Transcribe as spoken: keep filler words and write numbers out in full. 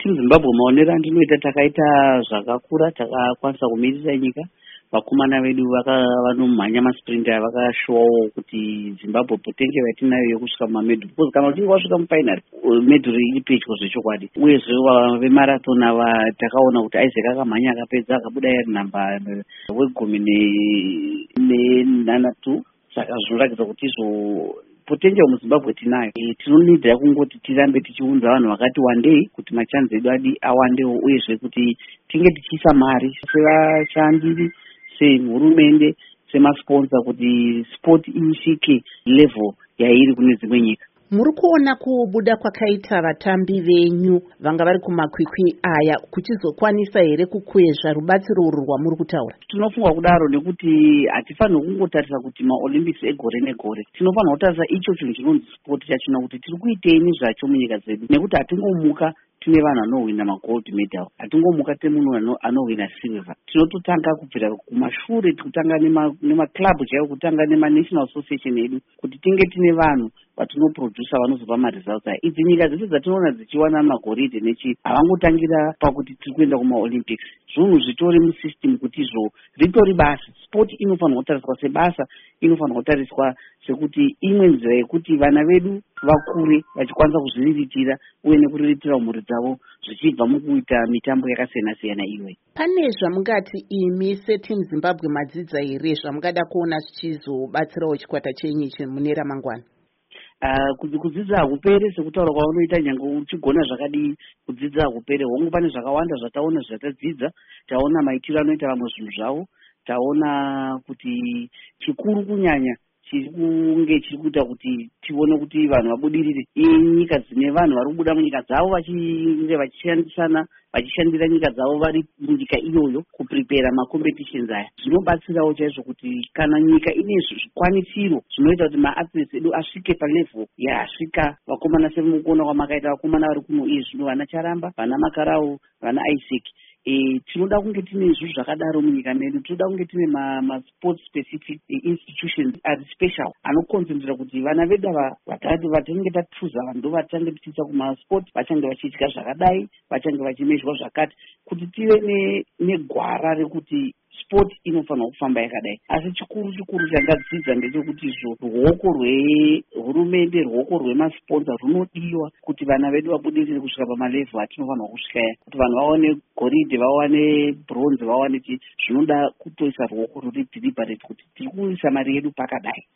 Team Zimbabwe maonero andinoita takaita zvakakura, takakwanisa kumirisa nyika. Vakomana vedu vanomhanya masprinter vakashowawo kuti Zimbabwe potential yatinayo yekusvika mumamedhuri, because kana uchinge wasvika mufinal medhuri iri pedyo zvechokwadi. Uyezve vemarathon ava takaona kuti Isaac akamhanya akapedza akabuda iri namba wegumi nenhanhatu, saka zvinoratidza kuti izvo potential muZimbabwe tinayo. Tinonidza kungoti tirambe tichiunza vanhu vakati wandei kuti machanzi edu adi awandewo, uyezve kuti tinge tichiisa mari sevashandiri, sehurumende, semasponsa kuti sport isvike level yairi kune dzimwe nyika. Muri kuona kubuda kwakaita vatambi venyu vanga vari kumakwikwi aya kuchizokwanisa here kukwezva rubatsiro urwu rwamuri kutaura? Tinofunga kudaro nekuti hatifanirwi kungotarisa kuti maOlympics egore negore. Tinofanirwa kutarisa icho chinhu chinonzi sport chachona kuti tiri kuiteini zvacho munyika dzedu, nekuti hatingomuka tine vanhu anohwina magold medal, hatingomuka tine munhu anohwina silver. Tinototanga kubvira kumashure, kutanga nemaclub chaiwo, kutanga nemanational association edu, kuti tinge tine vanhu vatinoprodusa vanozopa maresults aya. Idzi nyika dzese dzatinoona dzichiwana magoridhe nechi havangotangira pakuti tiri kuenda kumaolympics. Zvinhu zvitori musystem kuti izvo ritori basa. Sport inofanirwa kutariswa sebasa, inofanirwa kutariswa sekuti imwe nzira yekuti vana vedu vakure vachikwanisa kuzviriritira uye nekuriritira mhuri dzavo zvichibva mukuita mitambo yakasiyana siyana. Iwe pane zvamungati imi seTeam Zimbabwe madzidza here zvamungada kuona zvichizobatsirawo chikwata chenyu mune ramangwana? Uh, kuti kudzidza hakupere sekutaura kwaunoita nyange uchigona zvakadii, kudzidza hakupere. Hongu pane zvakawanda zvataona zvatadzidza, taona maitiro anoita vamwe zvinhu zvavo, taona kuti chikuru kunyanya chiri kunge chiri kuita kuti tione kuti vanhu vabudirire nyika dzine vanhu vari kubuda munyika dzavo vachinge vachishandisana vachishandira nyika dzavo vari munyika iyoyo kuprepare macompetitions aya. Zvinobatsirawo chaizvo kuti kana nyika ine zvikwanisiro zvinoita kuti maathletes edu asvike palevel yaasvika. Vakomana semukuona kwamakaita vakomana vari kuno iye zvino vana Charamba, vana Makarau, vana Isaac. E, tinoda kunge tine zvinhu zvakadaro munyika medu. Tinoda kunge tine ma-sport specific institutions ari special anoconcentrate kuti vana vedu ava vakati vatange tatuza vanhu ndo vatange tichiisa kumasport vachange vachidya zvakadai, vachange vachimezhwa zvakati, kuti tive negwara rekuti sport inofanirwa kufamba yakadai. Asi chikuru chikuru chandadzidza ndechekuti izvo ruoko rwehurumende, ruoko rwemasponsa runodiwa kuti vana vedu vabudirire kusvika pamalevel atinofanirwa kusvika ya, kuti vanhu vawane goridhe, vawane bronze, vawane chi, zvinoda kutoisa ruoko ruri deliberate kuti tiri kuisa mari yedu pakadai.